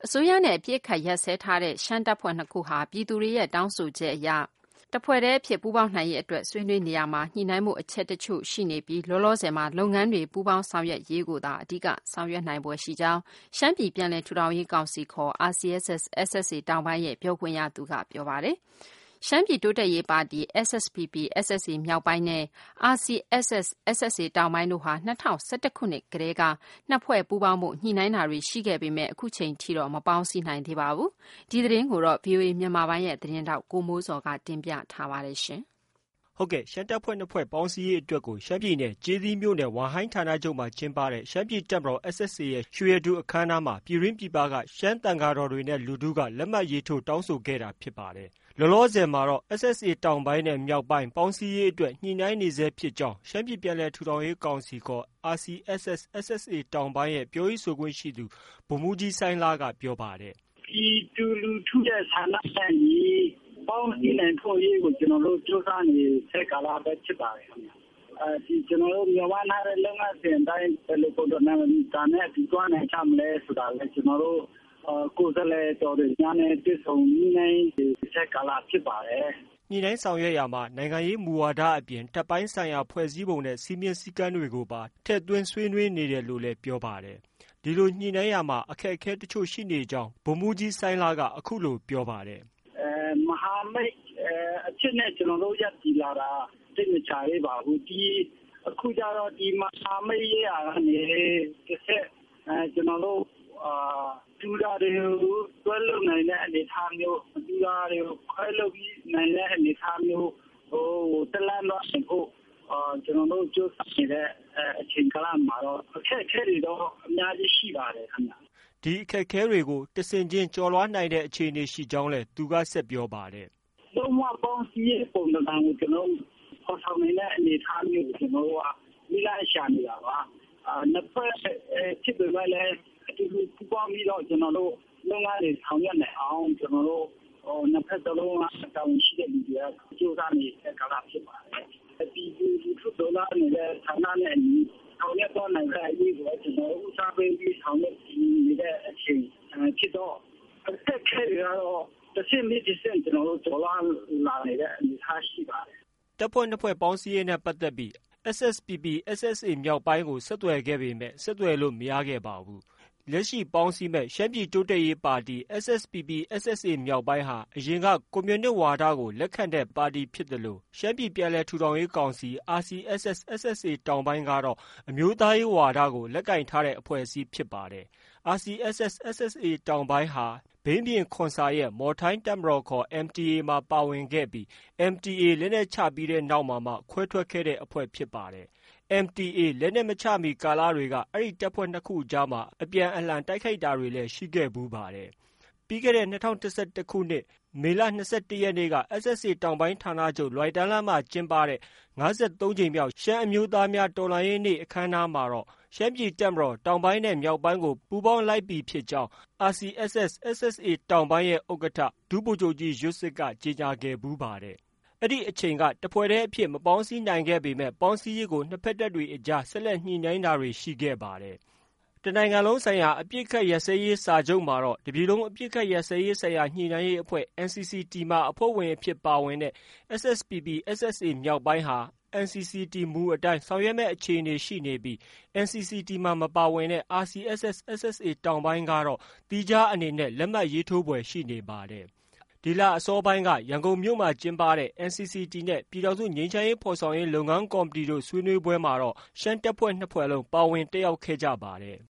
အစိုးရနဲ့အပစ်အခတ်ရပ်စဲထားတဲ့ရှမ်းတပ်ဖွဲ့နှစ်ခုဟာပြည်သူတွေရဲ့တောင်းဆိုချက်အရတပ်ဖွဲ့တည်းအဖြစ်ပူးပေါင်းနိုင်ရေးအတွက်ဆွေးနွေးနေရမှာညှိနှိုင်းမှုအချက်တချို့ရှိနေပြီးလောလောဆယ်မှာလုပ်ငန်းတွေပူးပေါင်းဆောင်ရွက်ရေးကိုသာအဓိကဆောင်ရွက်နိုင်ပွဲရှိကြောင်းရှမ်းပြည်ပြန်လည်ထူထောင်ရေးကောင်စီခေါ် RCSS/SSA တောင်ပိုင်းရဲ့ပြောခွင့်ရသူကပြောပါတယ်။ရှမ်းပြည်တိုးတက်ရေးပါတီ SSPP/SSA မြောက်ပိုင်းနဲ့ RCSS/SSA တောင်ပိုင်းတို့ဟာ2011ခုနှစ်ကတည်းကနှစ်ဖွဲ့ပူးပေါင်းမှုညှိနှိုင်းတာတွေရှိခဲ့ပေမဲ့အခုချိန်ထိတော့မပေါင်းစည်းနိုင်သေးပါဘူး။ဒီသတင်းကိုတော့ VOA မြန်မာပိုင်းရဲ့သတင်းထောက်ကိုမိုးစော်ကတင်ပြထားပါတယ်ရှင်။ဟုတ်ကဲ့ရှမ်းတပ်ဖွဲ့နှစ်ဖွဲ့ပေါင်းစည်းရေးအတွက်ကိုရှမ်းပြည်နယ်ကျေးသီးမြို့နယ်ဝမ်ဟိုင်းဌာနချုပ်မှာကျင်းပတဲ့ရှမ်းပြည်တပ်မတော် SSA ရဲ့ရွှေရတုအခမ်းအနားမှာပြည်တွင်းပြည်ပကရှမ်းသံဃာတော်တွေနဲ့လူထုကလက်မှတ်ရေးထိုးတောင်းဆိုခဲ့တာဖြစ်ပါတယ်။လောလောဆယ်မှာတော့ SSA တောင်ပိုင်းနဲ့မြောက်ပိုင်းပေါင်းစည်းရေးအတွက်ညှိနှိုင်းနေဆဲဖြစ်ကြောင်းရှမ်းပြည်ပြန်လည်ထူထောင်ရေးကောင်စီခေါ် RCSS/SSA တောင်ပိုင်းရဲ့ပြောရေးဆိုခွင့်ရှိသူဗိုလ်မှူးကြီးစိုင်းလားကပြောပါတယ်။ပြည်သူလူထုရဲ့ဆန္ဒနဲ့ညီပေါင်းစည်းနိုင်ဖို့ရေးကိုကျွန်တော်တို့စူးစမ်းနေတဲ့ကာလပဲဖြစ်ပါတယ်ခင်ဗျ။ကျွန်တော်တို့မြန်မာနိုင်ငံလုံငန်းစဉ်တိုင်းဘယ်လိုပုံစံနဲ့ဒါနဲ့ဒီသွားနိုင်ချမလဲဆိုတာလည်းကျွန်တော်တို့ကိုယ်စားလှယ်တော်တွေညာနဲ့တွေ့ဆုံနေတဲ့ကာလဖြစ်ပါတယ်။ညှိနှိုင်းဆောင်ရွက်ရာမှာနိုင်ငံရေးမူဝါဒအပြင်တပ်ပိုင်းဆိုင်ရာဖွဲ့စည်းပုံနဲ့စီမင်းစည်းကမ်းတွေကိုပါထည့်သွင်းဆွေးနွေးနေတယ်လို့လည်းပြောပါတယ်။ဒီလိုညှိနှိုင်းရာမှာအခက်အခဲတချို့ရှိနေကြောင်းဗိုလ်မှူးကြီးစိုင်းလားကအခုလိုပြောပါတယ်။မဟာမိတ်အချက်နဲ့ကျွန်တော်တို့ရပ်တည်လာတာသိမချရေးပါဘူး။ဒီအခုကြတော့ဒီမဟာမိတ်ရေးအားကနေတစ်ဆက်ကျွန်တော်တို့တူတာတွေကိုတွဲလုံနိုင်တဲ့အနေအထားမျိုးတူတာတွေကိုခွဲလုံပြီးနိုင်တဲ့အနေအထားမျိုးတလန်တော့ဖို့ကျွန်တော်တို့ကြိုးစားနေတဲ့အချိန်ကာလမှာတော့အခက်အခဲတွေတော့အများကြီးရှိပါတယ်ခင်ဗျ။ဒီအခက်အခဲတွေကိုတဆင့်ချင်းကျော်လွှားနိုင်တဲ့အခြေအနေရှိကြောင်းလည်းသူကဆက်ပြောပါတယ်။လုံးဝပေါင်းစည်းရေးပုံစံကိုကျွန်တော်ပေါ်ဆောင်နေတဲ့အနေအထားမျိုးကိုကျွန်တော်ကမိလိုက်ရှာနေတာပါ။နှစ်ဖက်ဖြစ်ပေမဲ့လည်းဒီလိုပူပေါင်းပြီးတော့ကျွန်တော်တို့လုပ်ငန်းတွေဆောင်ရွက်နိုင်အောင်ကျွန်တော်တို့နှစ်ဖက်သလုံးကတောင်းရှိတဲ့လူတွေကကြိုးစားနေတဲ့ကာလဖြစ်ပါတယ်။ဒီလူထုဒေါ်လာနဲ့ဌာနနဲ့ဆောင်ရွက်တော့နိုင်တဲ့အရေးကိုကျွန်တော်ဥစားပေးပြီးဆောင်ရွက်နေတဲ့အချိန်ဖြစ်တော့အခက်အခဲတွေကတော့တစ်ဆင့်ပြီးတစ်ဆင့်ကျွန်တော်တို့ဒေါ်လာလာနေတဲ့အနေအထားရှိပါတယ်။တပ်ဖွဲ့နှစ်ဖွဲ့ပေါင်းစည်းရေးနဲ့ပတ်သက်ပြီးSSPP/SSA မြောက်ပိုင်းကိုဆက်သွယ်ခဲ့ပေမဲ့ဆက်သွယ်လို့မရခဲ့ပါဘူး။လက်ရှိပေါင်းစည်းမဲ့ရှမ်းပြည်တိုးတက်ရေးပါတီ SSPP/SSA မြောက်ပိုင်းဟာအရင်ကကွန်မြူနစ်ဝါဒကိုလက်ခံတဲ့ပါတီဖြစ်တယ်လို့ရှမ်းပြည်ပြန်လည်ထူထောင်ရေးကောင်စီ RCSS/SSA တောင်ပိုင်းကတော့အမျိုးသားရေးဝါဒကိုလက်ကင်ထားတဲ့အဖွဲ့အစည်းဖြစ်ပါတယ်။ RCSS/SSA တောင်ပိုင်းဟာဘိန်းပြင်ခွန်ဆာရဲ့မော်ထိုင်းတပ်မတော်ခေါ် MTA မှာပါဝင်ခဲ့ပြီး MTA လက်နက်ချပြီးတဲ့နောက်မှခွဲထွက်ခဲ့တဲ့အဖွဲ့ဖြစ်ပါတယ်။ MTA လက်နက်မချမီကာလတွေကအဲ့ဒီတပ်ဖွဲ့နှစ်ခုကြားမှာအပြန်အလှန်တိုက်ခိုက်တာတွေလည်းရှိခဲ့ဘူးပါတယ်။ပြီးခဲ့တဲ့2011ခုနှစ်မေလ21ရက်နေ့က SSA တောင်ပိုင်းဌာနချုပ်လွိုင်တန်းလမ်းမှာကျင်းပတဲ့53ကြိမ်မြောက်ရှမ်းအမျိုးသားများတော်လှန်ရေးနေ့အခမ်းအနားမှာတော့ရှမ်းပြည်တပ်မတော်တောင်ပိုင်းနဲ့မြောက်ပိုင်းကိုပူးပေါင်းလိုက်ပြီဖြစ်ကြောင်း RCSS/SSA တောင်ပိုင်းရဲ့ဥက္ကဋ္ဌဒုဗိုလ်ချုပ်ကြီးရွတ်စစ်ကကြေညာခဲ့ဘူးပါတယ်။အဲ့ဒီအချိန်ကတဖွဲ့တည်းအဖြစ်မပေါင်းစည်းနိုင်ခဲ့ပေမဲ့ပေါင်းစည်းရေးကိုနှစ်ဖက်တပ်တွေအကြားဆက်လက်ညှိနှိုင်းတာတွေရှိခဲ့ပါတယ်။တနိုင်ငံလုံးဆိုင်ရာအပစ်အခတ်ရပ်စဲရေးစာချုပ်မှာတော့တပြည်လုံးအပစ်အခတ်ရပ်စဲရေးဆိုင်ရာညှိနှိုင်းရေးအဖွဲ့ NCCT မှာအဖွဲ့ဝင်အဖြစ်ပါဝင်တဲ့ SSPP/SSA မြောက်ပိုင်းဟာNCCT မူအတိုင်းဆောင်ရွက်မဲ့အခြေအနေရှိနေပြီး NCCT မှာမပါဝင်တဲ့ RCSS/SSA တောင်ပိုင်းကတော့သီးခြားအနေနဲ့လက်မှတ်ရေးထိုးပွဲရှိနေပါတယ်။ဒီလအစောပိုင်းကရန်ကုန်မြို့မှာကျင်းပတဲ့ NCCT နဲ့ပြည်ထောင်စုငြိမ်းချမ်းရေးဖော်ဆောင်ရေးလုပ်ငန်းကော်မတီတို့ဆွေးနွေးပွဲမှာတော့ရှမ်းတပ်ဖွဲ့နှစ်ဖွဲ့လုံးပါဝင်တက်ရောက်ခဲ့ကြပါတယ်